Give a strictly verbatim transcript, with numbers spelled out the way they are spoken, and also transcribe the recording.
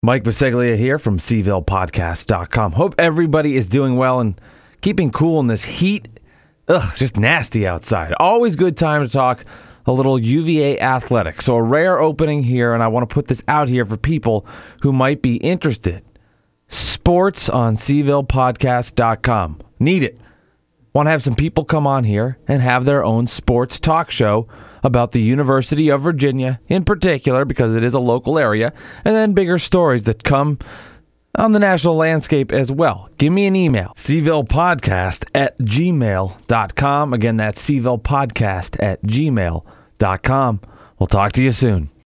Mike Biseglia here from Seaville Podcast dot com. Hope everybody is doing well and keeping cool in this heat. Ugh, just nasty outside. Always good time to talk a little U V A athletics. So a rare opening here, and I want to put this out here for people who might be interested. Sports on Seaville Podcast dot com. Need it. Want to have some people come on here and have their own sports talk show about the University of Virginia in particular, because it is a local area, and then bigger stories that come on the national landscape as well. Give me an email, Seaville Podcast at gmail dot com. Again, that's Seaville Podcast at gmail dot com. We'll talk to you soon.